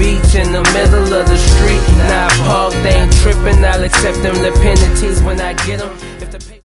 beach in the middle of the street. Now I park, they ain't tripping, I'll accept them the penalties when I get them.